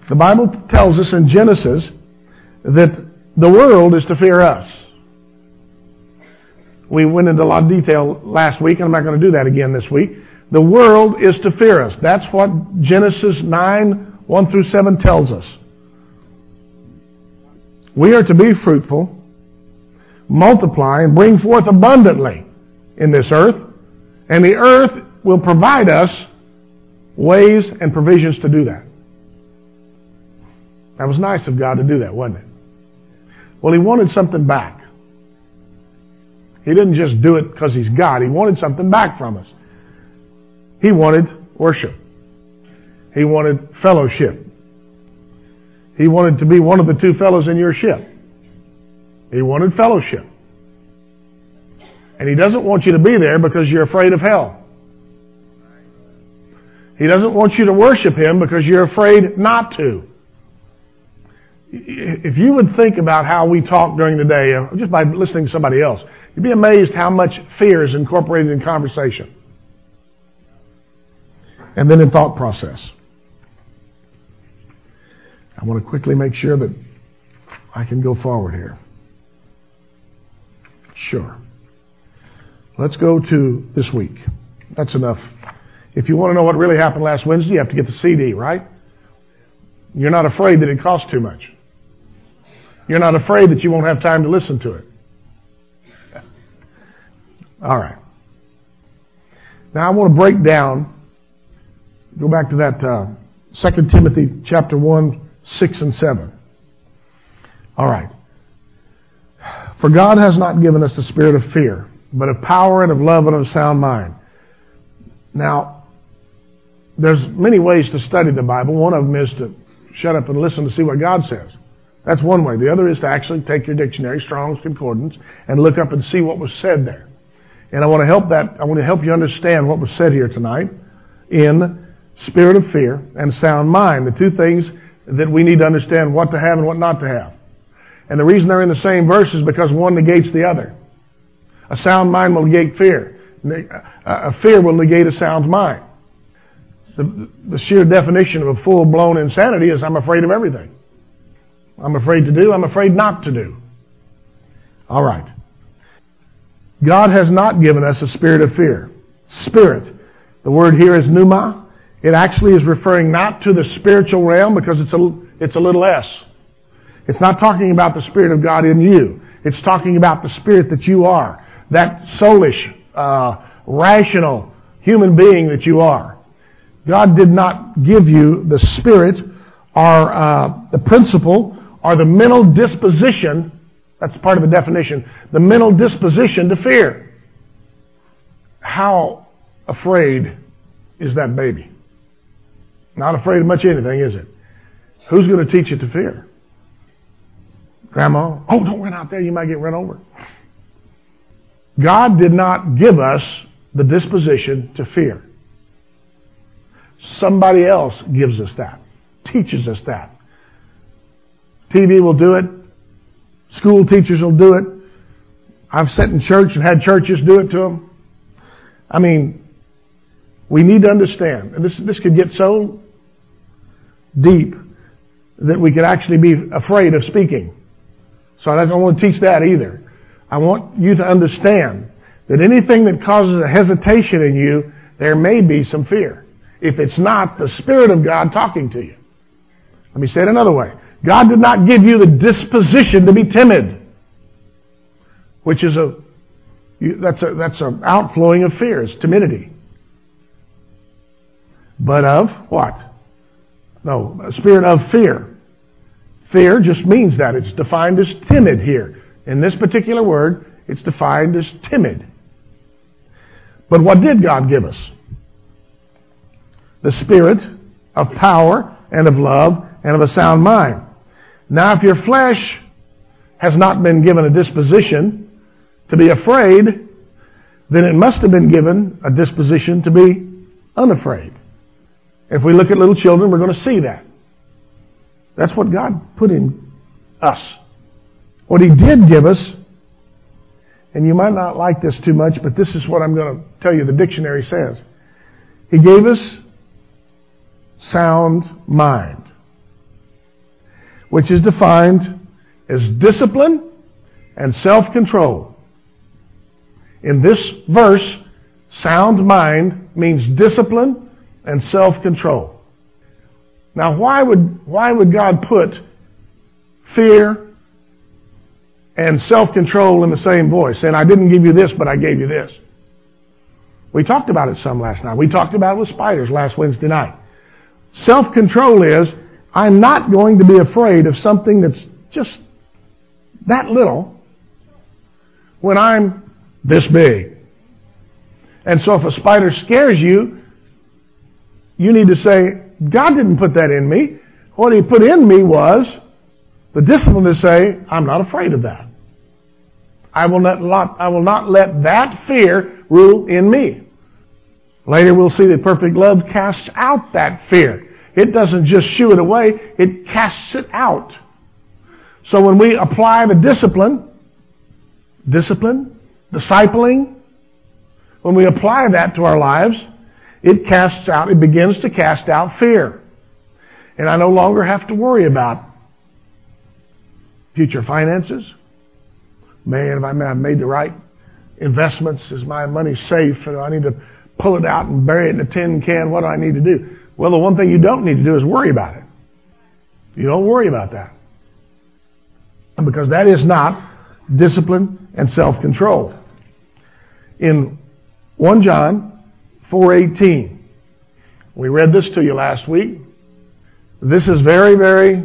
The Bible tells us in Genesis that the world is to fear us. We went into a lot of detail last week, and I'm not going to do that again this week. The world is to fear us. That's what Genesis 9, 1 through 7 tells us. We are to be fruitful, multiply, and bring forth abundantly in this earth, and the earth will provide us ways and provisions to do that. That was nice of God to do that, wasn't it? Well, He wanted something back. He didn't just do it because He's God. He wanted something back from us. He wanted worship. He wanted fellowship. He wanted to be one of the two fellows in your ship. He wanted fellowship. And He doesn't want you to be there because you're afraid of hell. He doesn't want you to worship Him because you're afraid not to. If you would think about how we talk during the day, just by listening to somebody else, you'd be amazed how much fear is incorporated in conversation. And then in thought process. I want to quickly make sure that I can go forward here. Sure. Let's go to this week. That's enough. If you want to know what really happened last Wednesday, you have to get the CD, right? You're not afraid that it costs too much. You're not afraid that you won't have time to listen to it. All right. Now I want to break down, go back to that 2 Timothy chapter 1, 6 and 7. All right. For God has not given us the spirit of fear, but of power and of love and of a sound mind. Now, there's many ways to study the Bible. One of them is to shut up and listen to see what God says. That's one way. The other is to actually take your dictionary, Strong's Concordance, and look up and see what was said there. And I want to help you understand what was said here tonight in spirit of fear and sound mind, the two things that we need to understand what to have and what not to have. And the reason they're in the same verse is because one negates the other. A sound mind will negate fear. A fear will negate a sound mind. The sheer definition of a full-blown insanity is I'm afraid of everything. I'm afraid to do, I'm afraid not to do. All right. God has not given us a spirit of fear. Spirit. The word here is pneuma. It actually is referring not to the spiritual realm because it's a little s. It's not talking about the Spirit of God in you. It's talking about the spirit that you are. That soulish, rational human being that you are. God did not give you the spirit or the principle or the mental disposition. That's part of the definition. The mental disposition to fear. How afraid is that baby? Not afraid of much anything, is it? Who's going to teach it to fear? Grandma? Oh, don't run out there. You might get run over. God did not give us the disposition to fear. Somebody else gives us that. Teaches us that. TV will do it. School teachers will do it. I've sat in church and had churches do it to them. I mean, we need to understand, and this could get so deep that we could actually be afraid of speaking. So I don't want to teach that either. I want you to understand that anything that causes a hesitation in you, there may be some fear. If it's not the Spirit of God talking to you. Let me say it another way. God did not give you the disposition to be timid, which is that's an outflowing of fear. It's timidity. But of what? No, a spirit of fear. Fear just means that. It's defined as timid here. In this particular word, it's defined as timid. But what did God give us? The spirit of power and of love and of a sound mind. Now, if your flesh has not been given a disposition to be afraid, then it must have been given a disposition to be unafraid. If we look at little children, we're going to see that. That's what God put in us. What He did give us, and you might not like this too much, but this is what I'm going to tell you the dictionary says. He gave us sound mind. which is defined as discipline and self-control. In this verse, sound mind means discipline and self-control. Now, why would God put fear and self-control in the same voice, saying, I didn't give you this, but I gave you this? We talked about it some last night. We talked about it with spiders last Wednesday night. Self-control is, I'm not going to be afraid of something that's just that little when I'm this big. And so if a spider scares you, you need to say, God didn't put that in me. What He put in me was the discipline to say, I'm not afraid of that. I will not let that fear rule in me. Later we'll see that perfect love casts out that fear. It doesn't just shoo it away, it casts it out. So when we apply the discipline, discipling, when we apply that to our lives, it begins to cast out fear. And I no longer have to worry about future finances. Man, have I made the right investments? Is my money safe? Or do I need to pull it out and bury it in a tin can? What do I need to do? Well, the one thing you don't need to do is worry about it. You don't worry about that. Because that is not discipline and self-control. In 1 John 4:18, we read this to you last week. This is very, very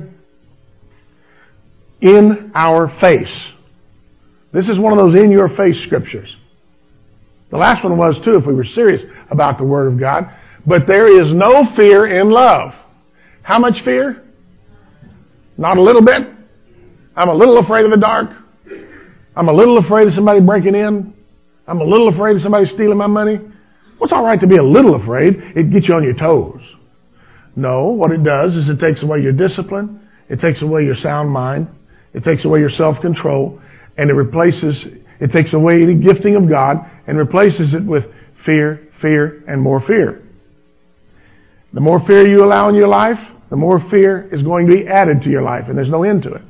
in our face. This is one of those in-your-face scriptures. The last one was too, if we were serious about the Word of God. But there is no fear in love. How much fear? Not a little bit. I'm a little afraid of the dark. I'm a little afraid of somebody breaking in. I'm a little afraid of somebody stealing my money. Well, it's all right to be a little afraid. It gets you on your toes. No, what it does is it takes away your discipline. It takes away your sound mind. It takes away your self-control. And it takes away the gifting of God and replaces it with fear, and more fear. The more fear you allow in your life, the more fear is going to be added to your life, and there's no end to it.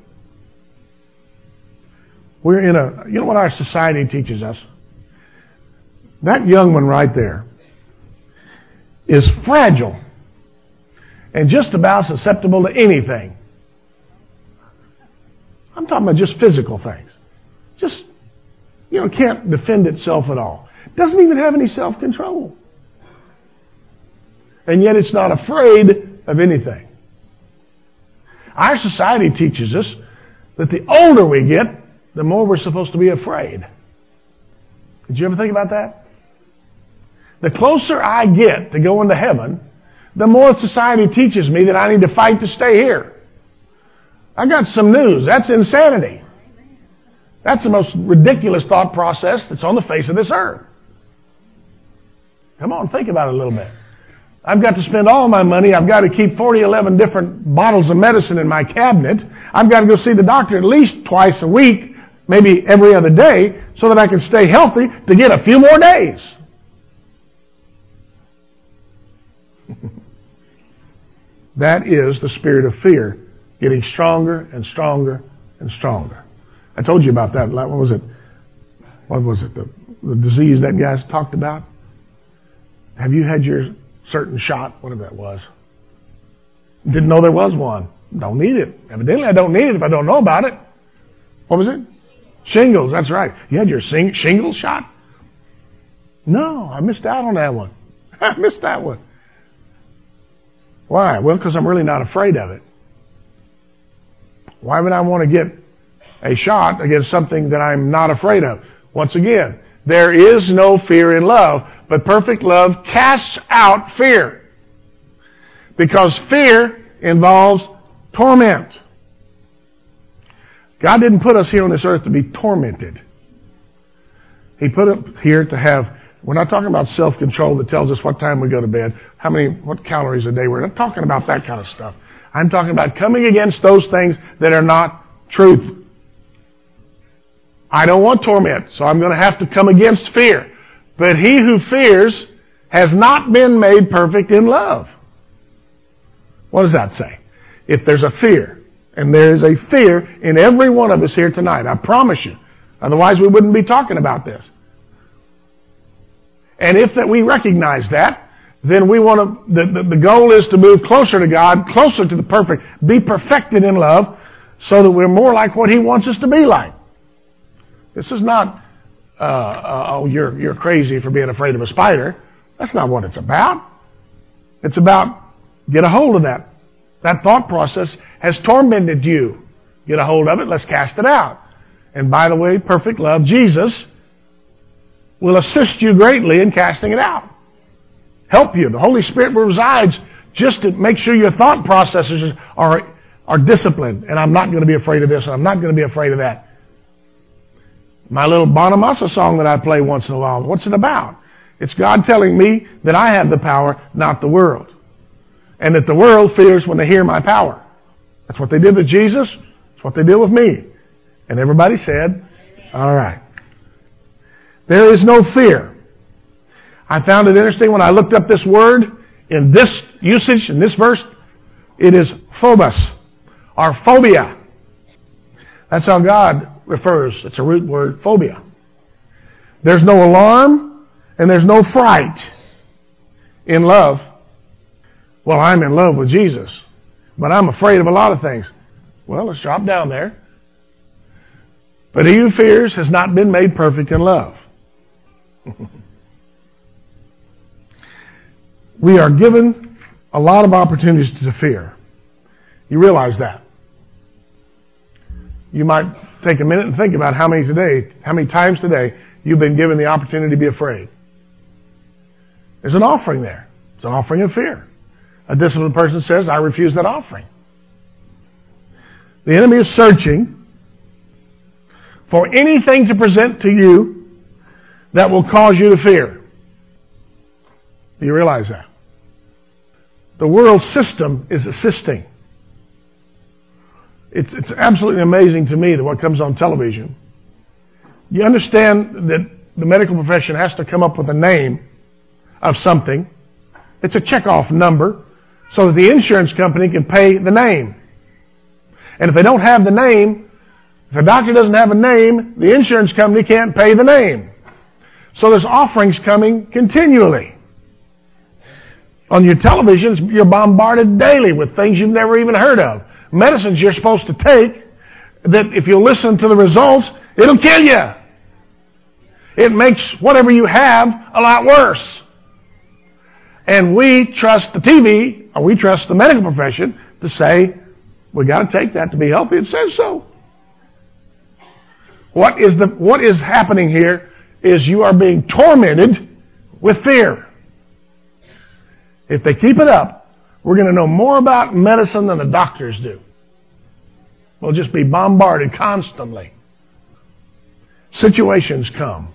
You know what our society teaches us? That young one right there is fragile and just about susceptible to anything. I'm talking about just physical things. Just, can't defend itself at all. Doesn't even have any self-control. And yet it's not afraid of anything. Our society teaches us that the older we get, the more we're supposed to be afraid. Did you ever think about that? The closer I get to going to heaven, the more society teaches me that I need to fight to stay here. I got some news. That's insanity. That's the most ridiculous thought process that's on the face of this earth. Come on, think about it a little bit. I've got to spend all my money. I've got to keep 11 different bottles of medicine in my cabinet. I've got to go see the doctor at least twice a week, maybe every other day, so that I can stay healthy to get a few more days. That is the spirit of fear getting stronger and stronger and stronger. I told you about that. What was it? The disease that guy talked about? Have you had your certain shot? Whatever that was. Didn't know there was one. Don't need it. Evidently I don't need it if I don't know about it. What was it? Shingles, that's right. You had your shingles shot? No, I missed out on that one. I missed that one. Why? Well, because I'm really not afraid of it. Why would I want to get a shot against something that I'm not afraid of? Once again, there is no fear in love, but perfect love casts out fear. Because fear involves torment. God didn't put us here on this earth to be tormented. He put us here to have, we're not talking about self-control that tells us what time we go to bed, what calories a day. We're not talking about that kind of stuff. I'm talking about coming against those things that are not truth. I don't want torment, so I'm going to have to come against fear. But he who fears has not been made perfect in love. What does that say? If there's a fear And there is a fear in every one of us here tonight. I promise you. Otherwise we wouldn't be talking about this. And if that we recognize that, then we want to, the goal is to move closer to God, closer to the perfect, be perfected in love, so that we're more like what He wants us to be like. This is not, you're crazy for being afraid of a spider. That's not what it's about. It's about, get a hold of that. That thought process has tormented you. Get a hold of it, let's cast it out. And by the way, perfect love, Jesus, will assist you greatly in casting it out. Help you. The Holy Spirit resides just to make sure your thought processes are disciplined. And I'm not going to be afraid of this, and I'm not going to be afraid of that. My little Bonamassa song that I play once in a while, what's it about? It's God telling me that I have the power, not the world. And that the world fears when they hear my power. That's what they did with Jesus. That's what they did with me. And everybody said, all right. There is no fear. I found it interesting when I looked up this word in this usage, in this verse. It is phobos, or phobia. That's how God refers. It's a root word, phobia. There's no alarm and there's no fright in love. Well, I'm in love with Jesus, but I'm afraid of a lot of things. Well, let's drop down there. But he who fears has not been made perfect in love. We are given a lot of opportunities to fear. You realize that. You might take a minute and think about how many times today you've been given the opportunity to be afraid. There's an offering there. It's an offering of fear. A disciplined person says, I refuse that offering. The enemy is searching for anything to present to you that will cause you to fear. Do you realize that? The world system is assisting. It's absolutely amazing to me that what comes on television. You understand that the medical profession has to come up with a name of something. It's a checkoff number so that the insurance company can pay the name. And if they don't have the name, if a doctor doesn't have a name, the insurance company can't pay the name. So there's offerings coming continually. On your televisions, you're bombarded daily with things you've never even heard of. Medicines you're supposed to take that if you listen to the results, it'll kill you. It makes whatever you have a lot worse. And we trust the TV, or we trust the medical profession to say, we got to take that to be healthy. It says so. What is happening here is you are being tormented with fear. If they keep it up, we're going to know more about medicine than the doctors do. We'll just be bombarded constantly. Situations come.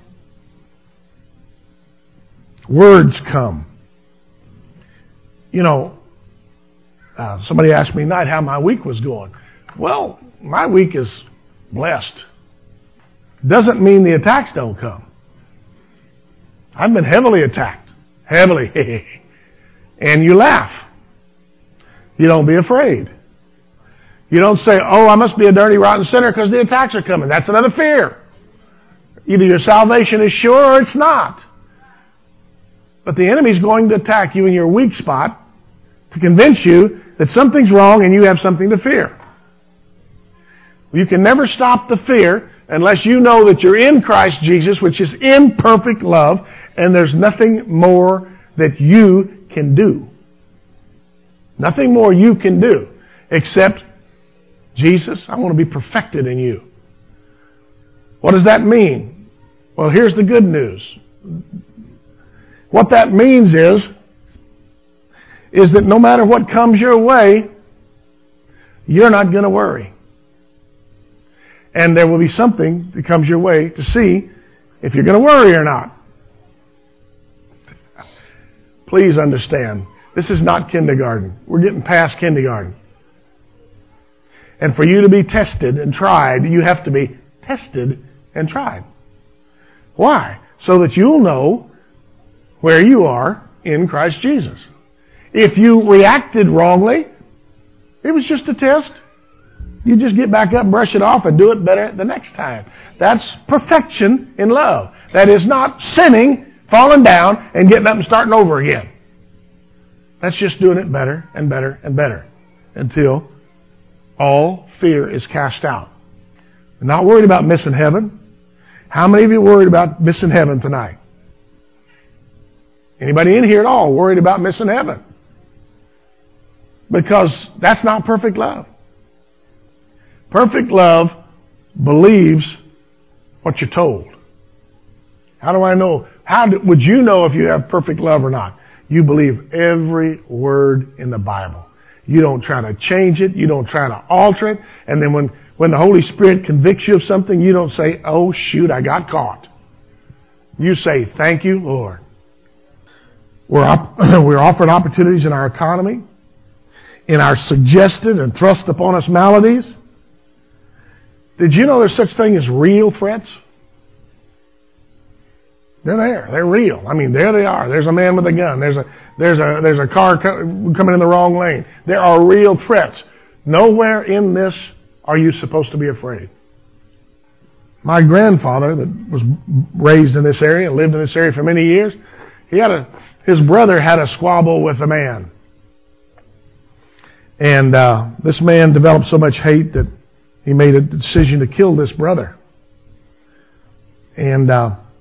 Words come. You know, somebody asked me tonight how my week was going. Well, my week is blessed. Doesn't mean the attacks don't come. I've been heavily attacked. Heavily. And you laugh. You don't be afraid. You don't say, oh, I must be a dirty, rotten sinner because the attacks are coming. That's another fear. Either your salvation is sure or it's not. But the enemy's going to attack you in your weak spot to convince you that something's wrong and you have something to fear. You can never stop the fear unless you know that you're in Christ Jesus, which is in perfect love, and there's nothing more that you can do. Nothing more you can do except, Jesus, I want to be perfected in you. What does that mean? Well, here's the good news. What that means is that no matter what comes your way, you're not going to worry. And there will be something that comes your way to see if you're going to worry or not. Please understand, this is not kindergarten. We're getting past kindergarten. And for you to be tested and tried, you have to be tested and tried. Why? So that you'll know where you are in Christ Jesus. If you reacted wrongly, it was just a test. You just get back up, brush it off, and do it better the next time. That's perfection in love. That is not sinning, falling down, and getting up and starting over again. That's just doing it better and better and better until all fear is cast out. I'm not worried about missing heaven. How many of you are worried about missing heaven tonight? Anybody in here at all worried about missing heaven? Because that's not perfect love. Perfect love believes what you're told. How do I know? Would you know if you have perfect love or not? You believe every word in the Bible. You don't try to change it. You don't try to alter it. And then when the Holy Spirit convicts you of something, you don't say, oh, shoot, I got caught. You say, thank you, Lord. We're offered opportunities in our economy, in our suggested and thrust upon us maladies. Did you know there's such thing as real threats? They're there. They're real. I mean, there they are. There's a man with a gun. There's a car coming in the wrong lane. There are real threats. Nowhere in this are you supposed to be afraid. My grandfather, that was raised in this area and lived in this area for many years, his brother had a squabble with a man. And this man developed so much hate that he made a decision to kill this brother. And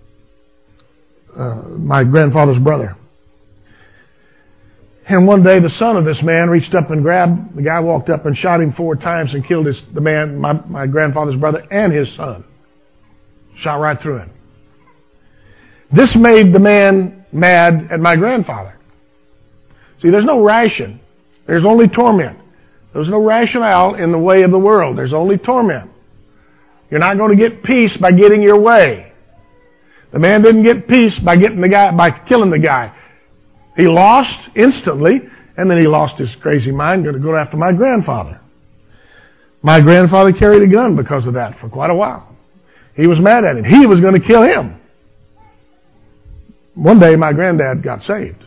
my grandfather's brother. And one day the son of this man reached up and grabbed, the guy walked up and shot him 4 times and killed the man, my grandfather's brother, and his son. Shot right through him. This made the man mad at my grandfather. See, there's no ration. There's only torment. There's no rationale in the way of the world. There's only torment. You're not going to get peace by getting your way. The man didn't get peace by killing the guy. He lost instantly, and then he lost his crazy mind, going to go after my grandfather. My grandfather carried a gun because of that for quite a while. He was mad at him. He was going to kill him. One day my granddad got saved.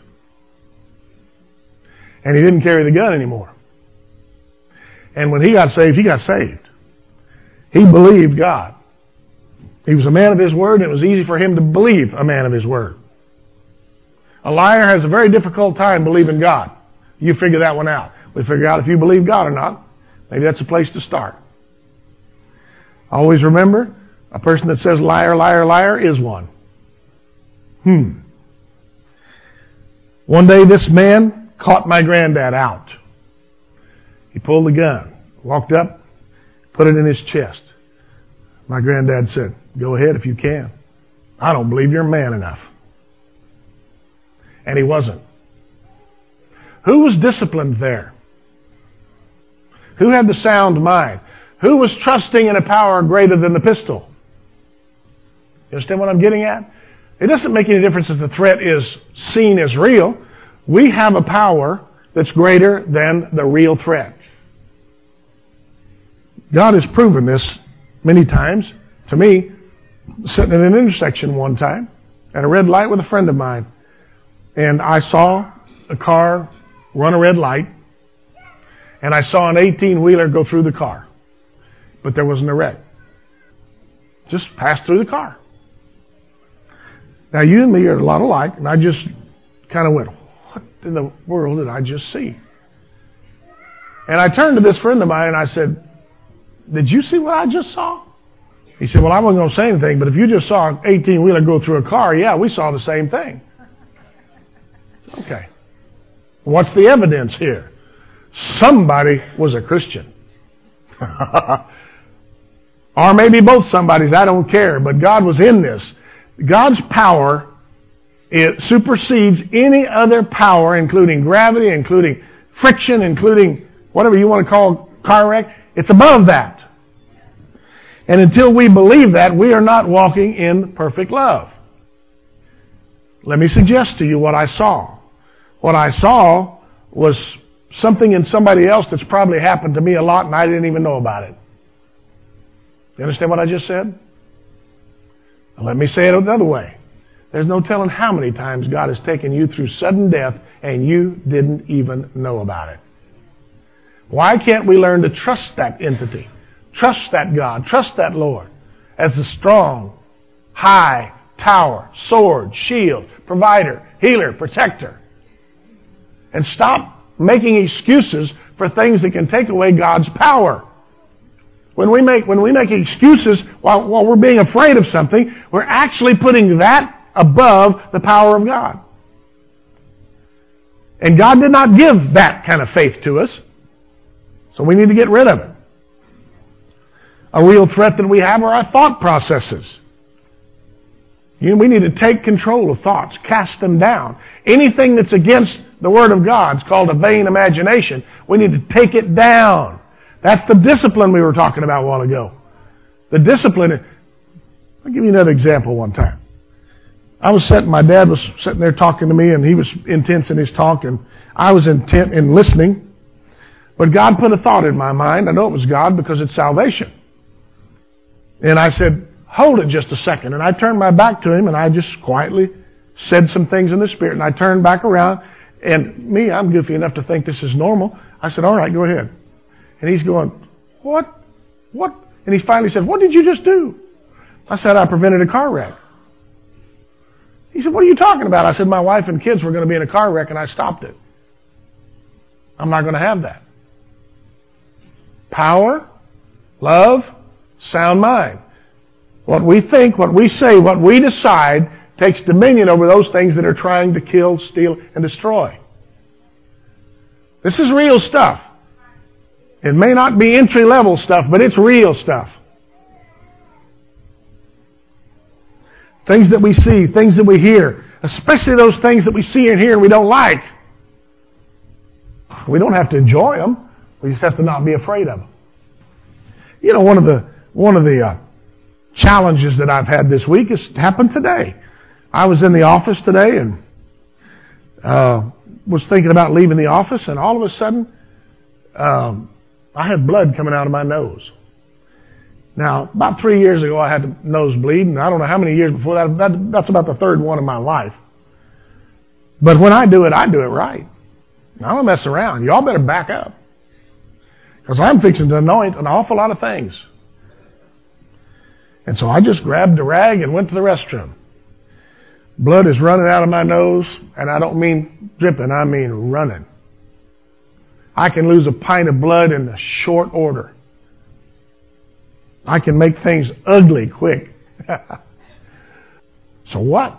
And he didn't carry the gun anymore. And when he got saved, he got saved. He believed God. He was a man of his word, and it was easy for him to believe a man of his word. A liar has a very difficult time believing God. You figure that one out. We figure out if you believe God or not. Maybe that's a place to start. Always remember, a person that says liar, liar, liar is one. One day this man caught my granddad out. He pulled the gun, walked up, put it in his chest. My granddad said, go ahead if you can. I don't believe you're man enough. And he wasn't. Who was disciplined there? Who had the sound mind? Who was trusting in a power greater than the pistol? You understand what I'm getting at? It doesn't make any difference if the threat is seen as real. We have a power that's greater than the real threat. God has proven this many times to me, sitting at an intersection one time at a red light with a friend of mine. And I saw a car run a red light, and I saw an 18-wheeler go through the car. But there wasn't a wreck. Just passed through the car. Now, you and me are a lot alike, and I just kind of went, what in the world did I just see? And I turned to this friend of mine, and I said, did you see what I just saw? He said, well, I wasn't going to say anything, but if you just saw an 18-wheeler go through a car, yeah, we saw the same thing. Okay. What's the evidence here? Somebody was a Christian. Or maybe both somebodies, I don't care, but God was in this. God's power, it supersedes any other power, including gravity, including friction, including whatever you want to call car wreck. It's above that. And until we believe that, we are not walking in perfect love. Let me suggest to you what I saw. What I saw was something in somebody else that's probably happened to me a lot and I didn't even know about it. You understand what I just said? Now let me say it another way. There's no telling how many times God has taken you through sudden death and you didn't even know about it. Why can't we learn to trust that entity? Trust that God. Trust that Lord as the strong, high tower, sword, shield, provider, healer, protector. And stop making excuses for things that can take away God's power. When we make excuses while we're being afraid of something, we're actually putting that above the power of God. And God did not give that kind of faith to us. So we need to get rid of it. A real threat that we have are our thought processes. We need to take control of thoughts, cast them down. Anything that's against the Word of God is called a vain imagination. We need to take it down. That's the discipline we were talking about a while ago. The discipline. I'll give you another example one time. My dad was sitting there talking to me, and he was intense in his talk, and I was intent in listening. But God put a thought in my mind. I know it was God because it's salvation. And I said, hold it just a second. And I turned my back to him, and I just quietly said some things in the Spirit. And I turned back around, and I'm goofy enough to think this is normal. I said, all right, go ahead. And he's going, what? And he finally said, what did you just do? I said, I prevented a car wreck. He said, what are you talking about? I said, my wife and kids were going to be in a car wreck, and I stopped it. I'm not going to have that. Power, love, sound mind. What we think, what we say, what we decide takes dominion over those things that are trying to kill, steal, and destroy. This is real stuff. It may not be entry-level stuff, but it's real stuff. Things that we see, things that we hear, especially those things that we see and hear and we don't like. We don't have to enjoy them. We just have to not be afraid of them. You know, one of the challenges that I've had this week has happened today. I was in the office today and was thinking about leaving the office, and all of a sudden I had blood coming out of my nose. Now, about 3 years ago, I had a nosebleed, and I don't know how many years before that. That's about the third one in my life. But when I do it right. I don't mess around. Y'all better back up. Because I'm fixing to anoint an awful lot of things. And so I just grabbed a rag and went to the restroom. Blood is running out of my nose, and I don't mean dripping, I mean running. I can lose a pint of blood in a short order. I can make things ugly quick. So what?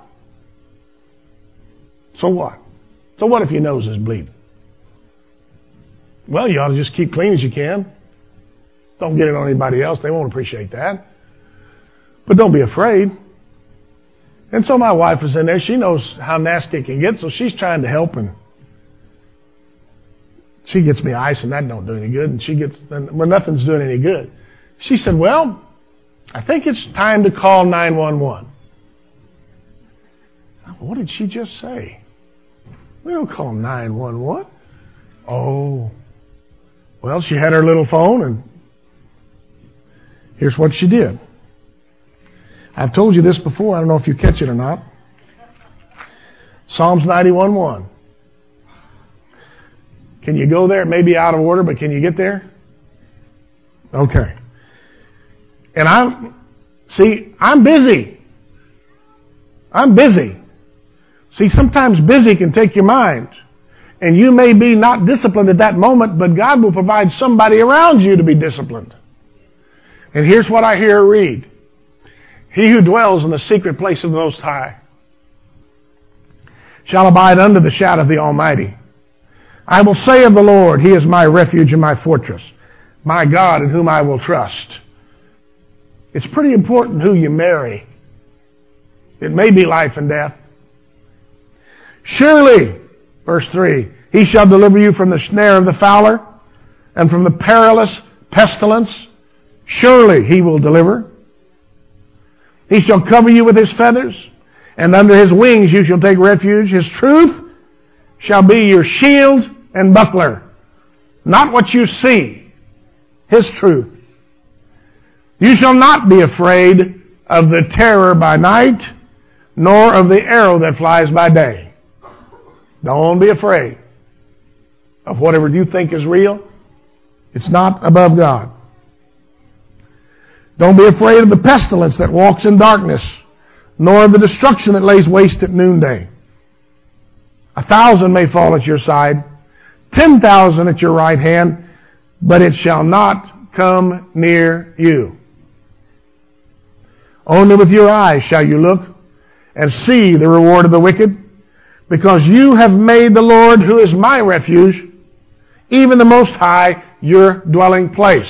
So what? So what if your nose is bleeding? Well, you ought to just keep clean as you can. Don't get it on anybody else. They won't appreciate that. But don't be afraid. And so my wife is in there. She knows how nasty it can get, so she's trying to help, and she gets me ice, and that don't do any good. And nothing's doing any good. She said, well, I think it's time to call 911. What did she just say? We don't call 911. Oh. Well, she had her little phone, and here's what she did. I've told you this before. I don't know if you catch it or not. Psalms 91:1. Can you go there? It may be out of order, but can you get there? Okay. And I'm busy. I'm busy. See, sometimes busy can take your mind. And you may be not disciplined at that moment, but God will provide somebody around you to be disciplined. And here's what I hear her read. He who dwells in the secret place of the Most High shall abide under the shadow of the Almighty. I will say of the Lord, He is my refuge and my fortress, my God in whom I will trust. It's pretty important who you marry. It may be life and death. Surely, verse 3, He shall deliver you from the snare of the fowler and from the perilous pestilence. Surely He will deliver. He shall cover you with His feathers, and under His wings you shall take refuge. His truth shall be your shield and buckler. Not what you see. His truth. You shall not be afraid of the terror by night, nor of the arrow that flies by day. Don't be afraid of whatever you think is real. It's not above God. Don't be afraid of the pestilence that walks in darkness, nor of the destruction that lays waste at noonday. 1,000 may fall at your side, 10,000 at your right hand, but it shall not come near you. Only with your eyes shall you look and see the reward of the wicked, because you have made the Lord, who is my refuge, even the Most High, your dwelling place.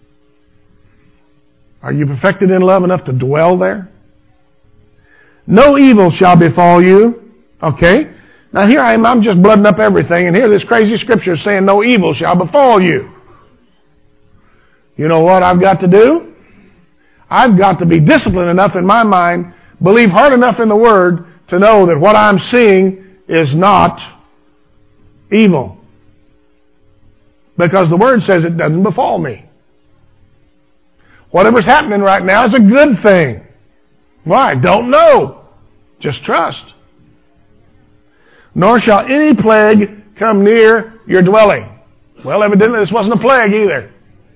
Are you perfected in love enough to dwell there? No evil shall befall you. Okay? Now here I am, I'm just blooding up everything, and here this crazy scripture is saying no evil shall befall you. You know what I've got to do? I've got to be disciplined enough in my mind, believe hard enough in the Word to know that what I'm seeing is not evil. Because the Word says it doesn't befall me. Whatever's happening right now is a good thing. Why? Don't know. Just trust. Nor shall any plague come near your dwelling. Well, evidently this wasn't a plague either.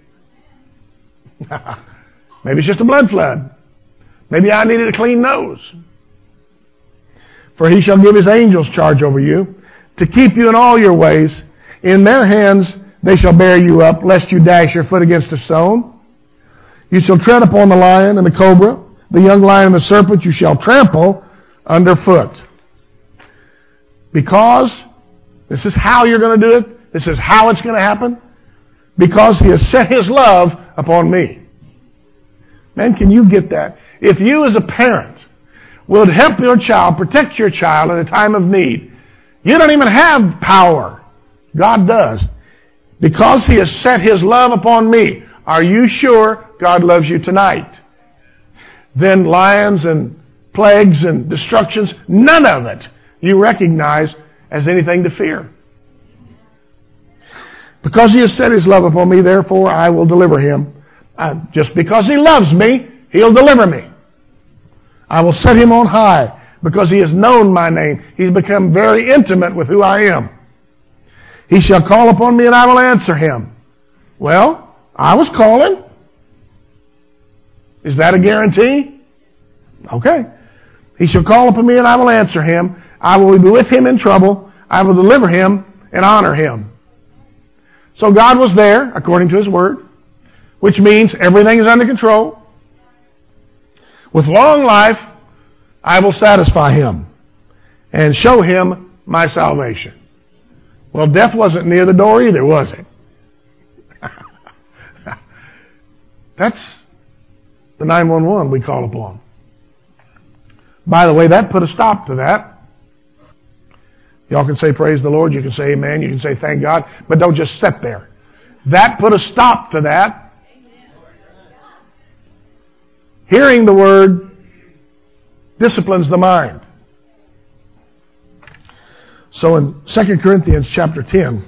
Maybe it's just a blood flood. Maybe I needed a clean nose. For he shall give his angels charge over you, to keep you in all your ways. In their hands they shall bear you up, lest you dash your foot against a stone. You shall tread upon the lion and the cobra, the young lion and the serpent you shall trample underfoot. Because, this is how you're going to do it, this is how it's going to happen, because he has set his love upon me. Man, can you get that? If you as a parent would help your child, protect your child in a time of need, you don't even have power. God does. Because he has set his love upon me. Are you sure God loves you tonight? Then lions and plagues and destructions, none of it you recognize as anything to fear. Because he has set his love upon me, therefore I will deliver him. Just because he loves me, he'll deliver me. I will set him on high because he has known my name. He's become very intimate with who I am. He shall call upon me and I will answer him. Well, I was calling. Is that a guarantee? Okay. He shall call upon me and I will answer him. I will be with him in trouble. I will deliver him and honor him. So God was there, according to his word, which means everything is under control. With long life, I will satisfy him and show him my salvation. Well, death wasn't near the door either, was it? That's the 911 we call upon. By the way, that put a stop to that. Y'all can say praise the Lord, you can say amen, you can say thank God, but don't just sit there. That put a stop to that. Hearing the word disciplines the mind. So in 2 Corinthians chapter 10,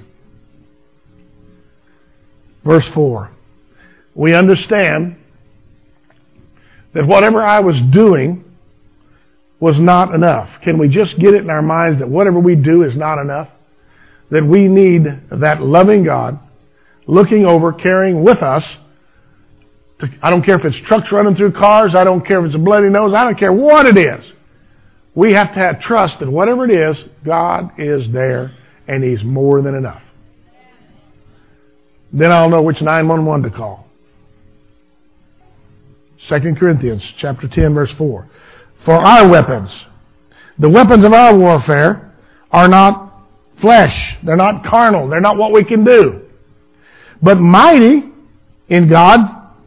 verse 4, we understand that whatever I was doing was not enough. Can we just get it in our minds that whatever we do is not enough? That we need that loving God looking over, carrying with us. I don't care if it's trucks running through cars. I don't care if it's a bloody nose. I don't care what it is. We have to have trust that whatever it is, God is there and he's more than enough. Then I'll know which 911 to call. 2 Corinthians chapter 10, verse 4. For our weapons, the weapons of our warfare, are not flesh. They're not carnal. They're not what we can do. But mighty in God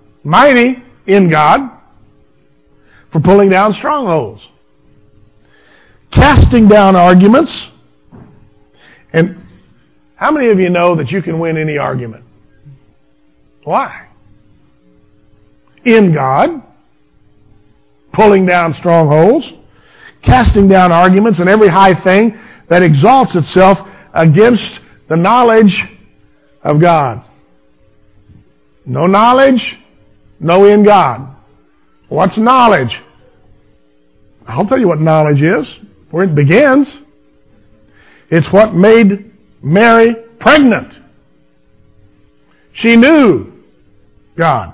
for pulling down strongholds, casting down arguments. And how many of you know that you can win any argument? Why? In God, pulling down strongholds, casting down arguments and every high thing that exalts itself against the knowledge of God. No knowledge, no in God. What's knowledge? I'll tell you what knowledge is, where it begins. It's what made Mary pregnant. She knew God.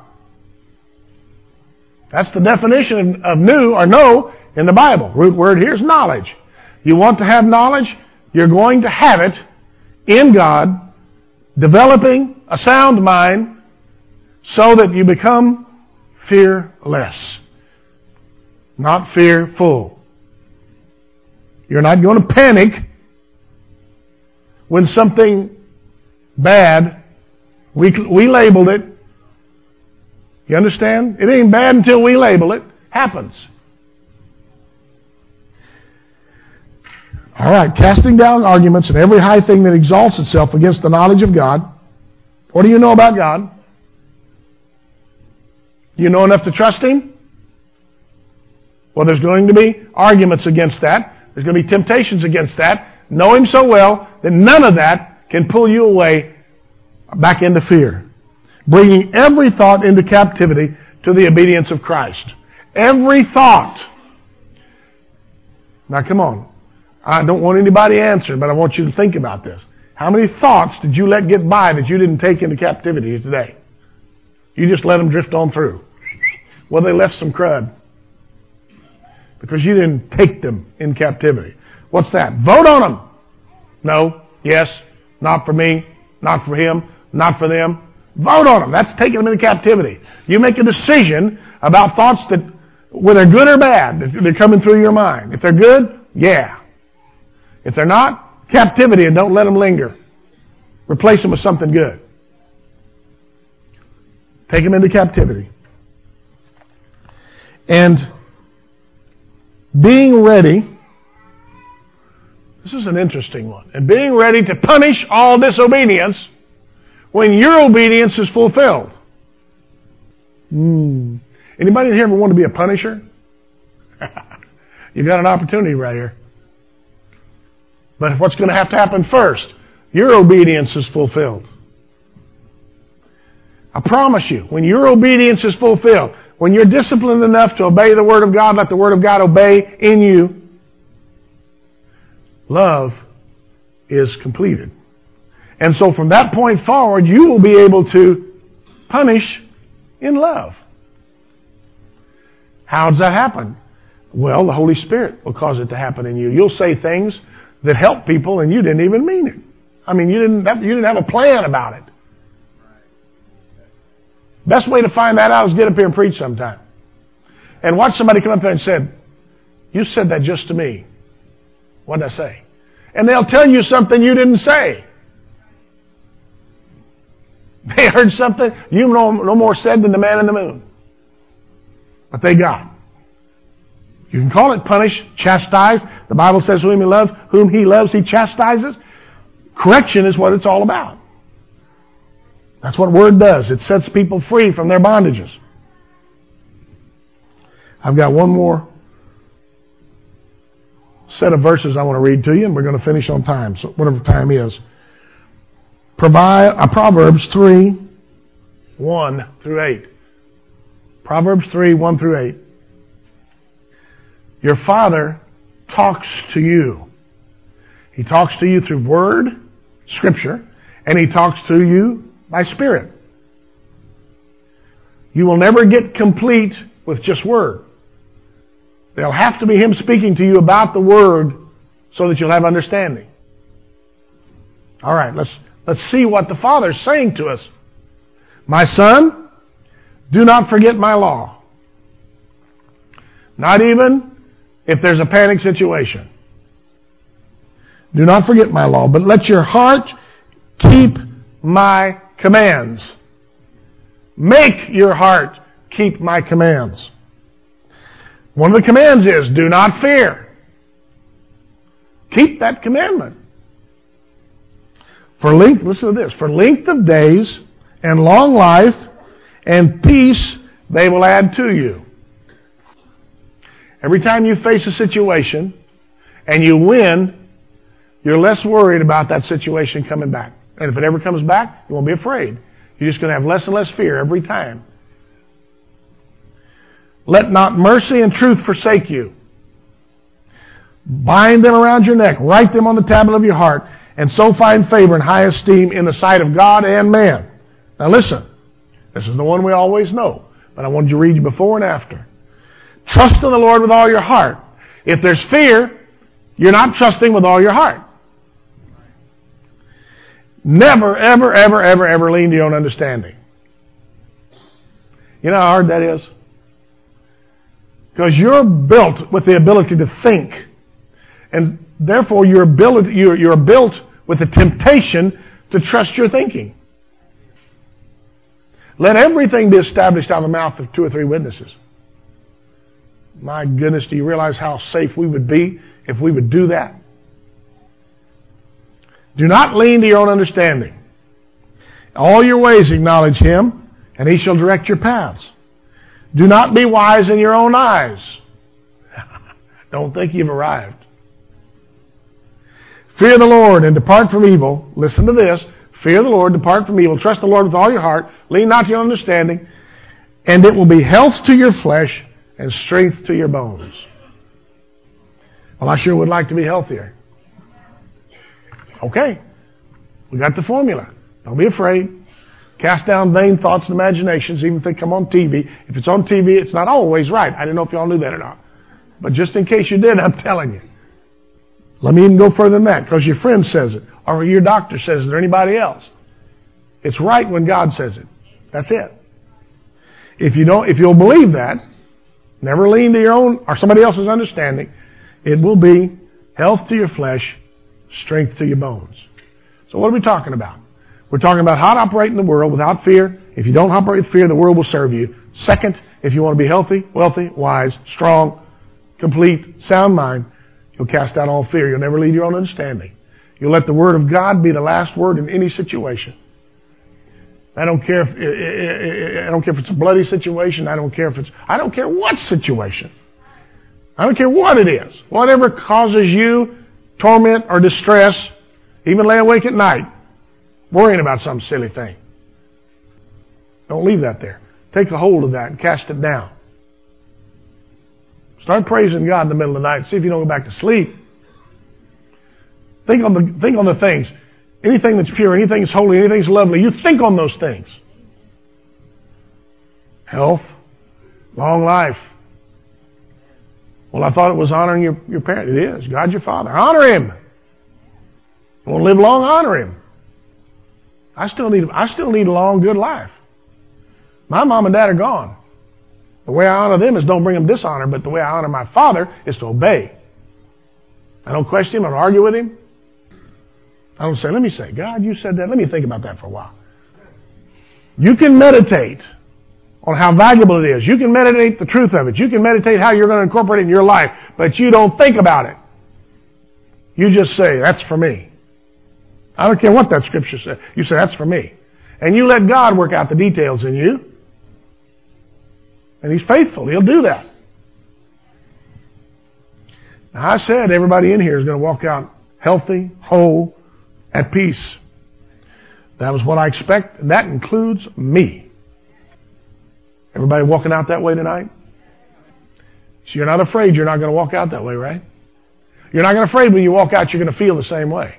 That's the definition of knew or know in the Bible. Root word here is knowledge. You want to have knowledge? You're going to have it in God, developing a sound mind so that you become fearless, not fearful. You're not going to panic when something bad, we labeled it. You understand? It ain't bad until we label it. Happens. All right, casting down arguments and every high thing that exalts itself against the knowledge of God. What do you know about God? You know enough to trust Him? Well, there's going to be arguments against that. There's going to be temptations against that. Know Him so well that none of that can pull you away back into fear. Bringing every thought into captivity to the obedience of Christ. Every thought. Now come on. I don't want anybody answered, but I want you to think about this. How many thoughts did you let get by that you didn't take into captivity today? You just let them drift on through. Well, they left some crud. Because you didn't take them in captivity. What's that? Vote on them. No, yes, not for me, not for him, not for them. Vote on them. That's taking them into captivity. You make a decision about thoughts that, whether they're good or bad, they're coming through your mind. If they're good, yeah. If they're not, captivity, and don't let them linger. Replace them with something good. Take them into captivity. And being ready, this is an interesting one, and being ready to punish all disobedience when your obedience is fulfilled. Anybody here ever want to be a punisher? You've got an opportunity right here. But what's going to happen first? Your obedience is fulfilled. I promise you, when your obedience is fulfilled, when you're disciplined enough to obey the Word of God, let the Word of God obey in you, love is completed. And so from that point forward, you will be able to punish in love. How does that happen? Well, the Holy Spirit will cause it to happen in you. You'll say things that help people and you didn't even mean it. I mean, you didn't have a plan about it. Best way to find that out is get up here and preach sometime. And watch somebody come up there and say, "You said that just to me." What did I say? And they'll tell you something you didn't say. They heard something you no more said than the man in the moon. But they got. You can call it punish, chastise. The Bible says whom he loves, he chastises. Correction is what it's all about. That's what Word does. It sets people free from their bondages. I've got one more set of verses I want to read to you, and we're going to finish on time, so whatever time is. Proverbs 3, 1 through 8. Proverbs 3, 1 through 8. Your Father talks to you. He talks to you through Word, Scripture, and He talks to you by Spirit. You will never get complete with just Word. There'll have to be Him speaking to you about the Word so that you'll have understanding. All right, let's see what the Father is saying to us. My son, do not forget my law. Not even if there's a panic situation. Do not forget my law, but let your heart keep my commands. Make your heart keep my commands. One of the commands is, do not fear. Keep that commandment. Listen to this, for length of days and long life and peace they will add to you. Every time you face a situation and you win, you're less worried about that situation coming back. And if it ever comes back, you won't be afraid. You're just going to have less and less fear every time. Let not mercy and truth forsake you. Bind them around your neck. Write them on the tablet of your heart. And so find favor and high esteem in the sight of God and man. Now listen, this is the one we always know, but I wanted to read you before and after. Trust in the Lord with all your heart. If there's fear, you're not trusting with all your heart. Never, ever, ever, ever, ever lean to your own understanding. You know how hard that is? Because you're built with the ability to think. And therefore you're built with the temptation to trust your thinking. Let everything be established out of the mouth of 2 or 3 witnesses. My goodness, do you realize how safe we would be if we would do that? Do not lean to your own understanding. All your ways acknowledge Him, and He shall direct your paths. Do not be wise in your own eyes. Don't think you've arrived. Fear the Lord and depart from evil. Listen to this. Fear the Lord, depart from evil. Trust the Lord with all your heart. Lean not to your understanding. And it will be health to your flesh and strength to your bones. Well, I sure would like to be healthier. Okay. We got the formula. Don't be afraid. Cast down vain thoughts and imaginations, even if they come on TV. If it's on TV, it's not always right. I don't know if y'all knew that or not. But just in case you did, I'm telling you. Let me even go further than that, because your friend says it, or your doctor says it, or anybody else. It's right when God says it. That's it. If you'll believe that, never lean to your own or somebody else's understanding, it will be health to your flesh, strength to your bones. So what are we talking about? We're talking about how to operate in the world without fear. If you don't operate with fear, the world will serve you. Second, if you want to be healthy, wealthy, wise, strong, complete, sound mind, you'll cast out all fear. You'll never lead your own understanding. You'll let the Word of God be the last word in any situation. I don't care if it's a bloody situation. I don't care what situation. I don't care what it is. Whatever causes you torment or distress, even lay awake at night, worrying about some silly thing. Don't leave that there. Take a hold of that and cast it down. Start praising God in the middle of the night. See if you don't go back to sleep. Think on the things. Anything that's pure, anything that's holy, anything that's lovely. You think on those things. Health, long life. Well, I thought it was honoring your parent. It is. God's your Father. Honor Him. You want to live long? Honor Him. I still need a long, good life. My mom and dad are gone. The way I honor them is don't bring them dishonor, but the way I honor my Father is to obey. I don't question Him. I don't argue with Him. I don't say, let me say, God, you said that. Let me think about that for a while. You can meditate on how valuable it is. You can meditate the truth of it. You can meditate how you're going to incorporate it in your life, but you don't think about it. You just say, that's for me. I don't care what that scripture says. You say, that's for me. And you let God work out the details in you. And He's faithful. He'll do that. Now, I said everybody in here is going to walk out healthy, whole, at peace. That was what I expect, and that includes me. Everybody walking out that way tonight? So you're not afraid you're not going to walk out that way, right? You're not going to afraid when you walk out you're going to feel the same way.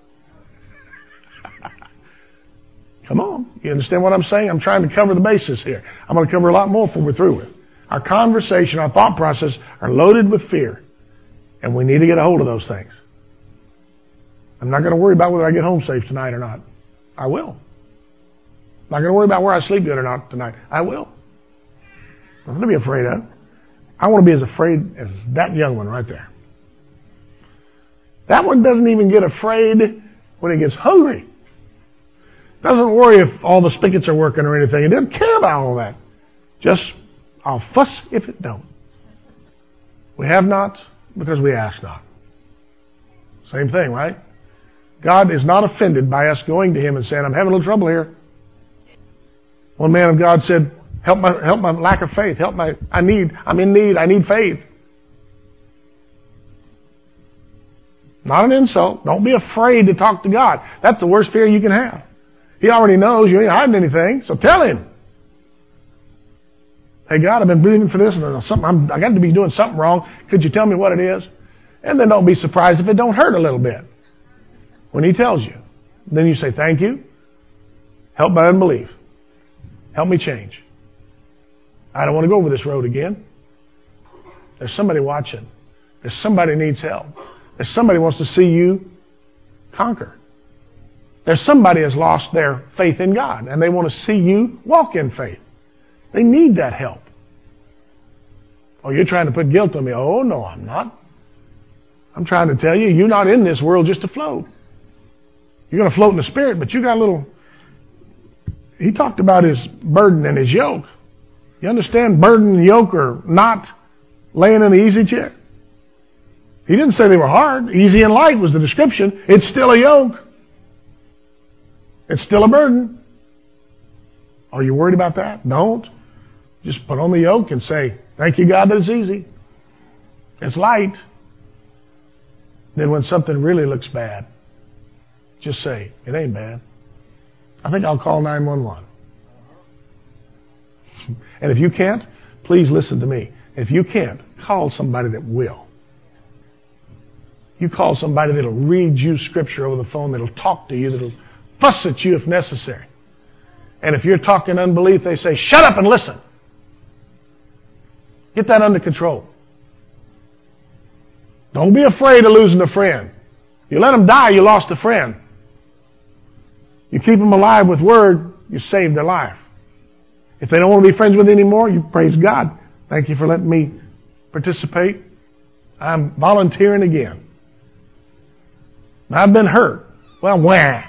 Come on. You understand what I'm saying? I'm trying to cover the bases here. I'm going to cover a lot more before we're through with. Our conversation, our thought process are loaded with fear. And we need to get a hold of those things. I'm not going to worry about whether I get home safe tonight or not. I will. I'm not going to worry about where I sleep good or not tonight. I will. Nothing to be afraid of. I want to be as afraid as that young one right there. That one doesn't even get afraid when he gets hungry. Doesn't worry if all the spigots are working or anything. It doesn't care about all that. Just, I'll fuss if it don't. We have not because we ask not. Same thing, right? God is not offended by us going to Him and saying, I'm having a little trouble here. One man of God said, help my lack of faith. I'm in need. I need faith. Not an insult. Don't be afraid to talk to God. That's the worst fear you can have. He already knows you ain't hiding anything, so tell Him. Hey, God, I've been believing for this, and I got to be doing something wrong. Could you tell me what it is? And then don't be surprised if it don't hurt a little bit when He tells you. Then you say, thank you. Help my unbelief. Help me change. I don't want to go over this road again. There's somebody watching. There's somebody needs help. There's somebody wants to see you conquer. There's somebody has lost their faith in God and they want to see you walk in faith. They need that help. Oh, you're trying to put guilt on me. Oh, no, I'm not. I'm trying to tell you, you're not in this world just to float. You're going to float in the Spirit, but you got a little... He talked about his burden and his yoke. You understand? Burden and yoke are not laying in the easy chair. He didn't say they were hard. Easy and light was the description. It's still a yoke. It's still a burden. Are you worried about that? Don't. Just put on the yoke and say, thank you, God, that it's easy. It's light. Then when something really looks bad, just say, it ain't bad. I think I'll call 911. And if you can't, please listen to me. If you can't, call somebody that will. You call somebody that'll read you scripture over the phone, that'll talk to you, that'll fuss at you if necessary. And if you're talking unbelief, they say, shut up and listen. Get that under control. Don't be afraid of losing a friend. You let them die, you lost a friend. You keep them alive with word, you saved their life. If they don't want to be friends with you anymore, you praise God. Thank you for letting me participate. I'm volunteering again. I've been hurt. Well, wah.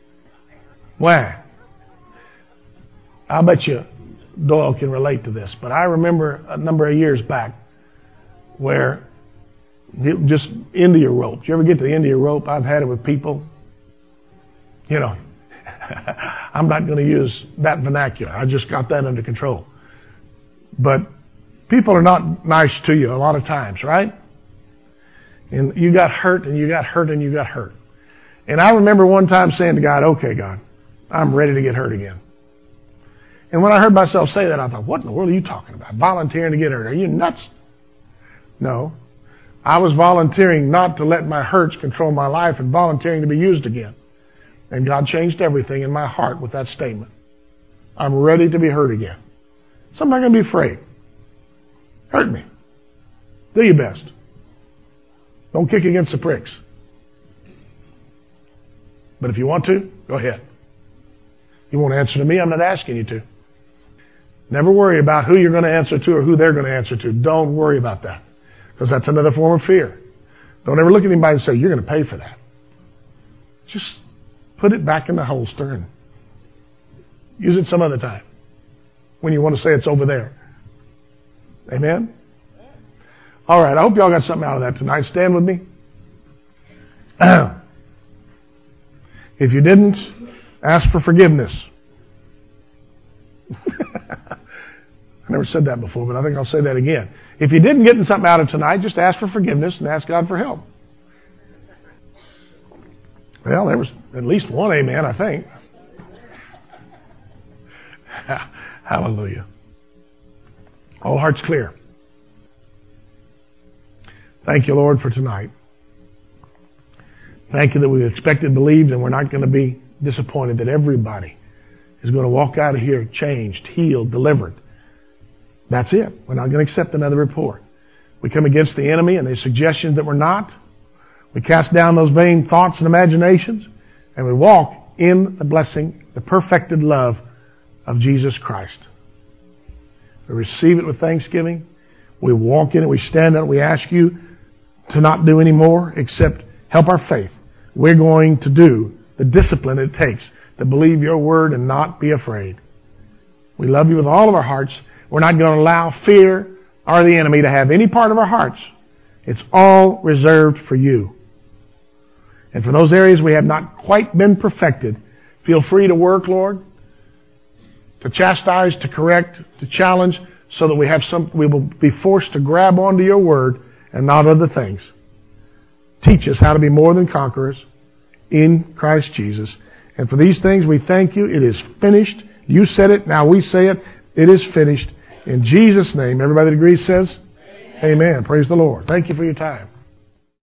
I'll bet you Doyle can relate to this, but I remember a number of years back where just end of your rope. Did you ever get to the end of your rope? I've had it with people. You know, I'm not going to use that vernacular. I just got that under control. But people are not nice to you a lot of times, right? And you got hurt and you got hurt and you got hurt. And I remember one time saying to God, okay, God, I'm ready to get hurt again. And when I heard myself say that, I thought, what in the world are you talking about? Volunteering to get hurt. Are you nuts? No. I was volunteering not to let my hurts control my life and volunteering to be used again. And God changed everything in my heart with that statement. I'm ready to be hurt again. So I'm not going to be afraid. Hurt me. Do your best. Don't kick against the pricks. But if you want to, go ahead. You won't answer to me, I'm not asking you to. Never worry about who you're going to answer to or who they're going to answer to. Don't worry about that. Because that's another form of fear. Don't ever look at anybody and say, you're going to pay for that. Just put it back in the holster and use it some other time when you want to say it's over there. Amen? All right, I hope y'all got something out of that tonight. Stand with me. If you didn't, ask for forgiveness. I never said that before, but I think I'll say that again. If you didn't get something out of tonight, just ask for forgiveness and ask God for help. Well, there was at least one amen, I think. Hallelujah. All hearts clear. Thank you, Lord, for tonight. Thank you that we expected, believed, and we're not going to be disappointed that everybody is going to walk out of here changed, healed, delivered. That's it. We're not going to accept another report. We come against the enemy and the suggestions that we're not. We cast down those vain thoughts and imaginations, and we walk in the blessing, the perfected love of Jesus Christ. We receive it with thanksgiving. We walk in it. We stand in it. We ask you to not do any more except help our faith. We're going to do the discipline it takes to believe your word and not be afraid. We love you with all of our hearts. We're not going to allow fear or the enemy to have any part of our hearts. It's all reserved for you. And for those areas we have not quite been perfected, feel free to work, Lord, to chastise, to correct, to challenge, so that we will be forced to grab onto your word and not other things. Teach us how to be more than conquerors in Christ Jesus. And for these things we thank you. It is finished. You said it. Now we say it. It is finished. In Jesus' name, everybody that agrees says, Amen. Praise the Lord. Thank you for your time.